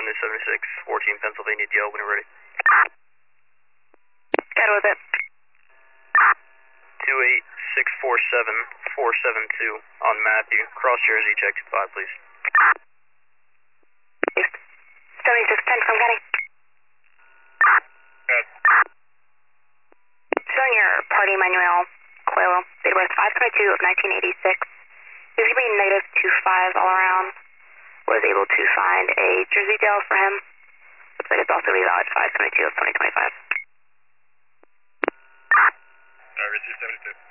to 7614 Pennsylvania DL when you're ready. Good with it. 28647 472 on Matthew. Cross Jersey, check 25, please. 7610 from Kenny. Good. Showing your party Manuel Coelho, date of birth 5/22 of 1986. He's going to be -25 all around. Was able to find a Jersey jail for him. Looks like it's also revalid 5/22 of 2025. Receive 72.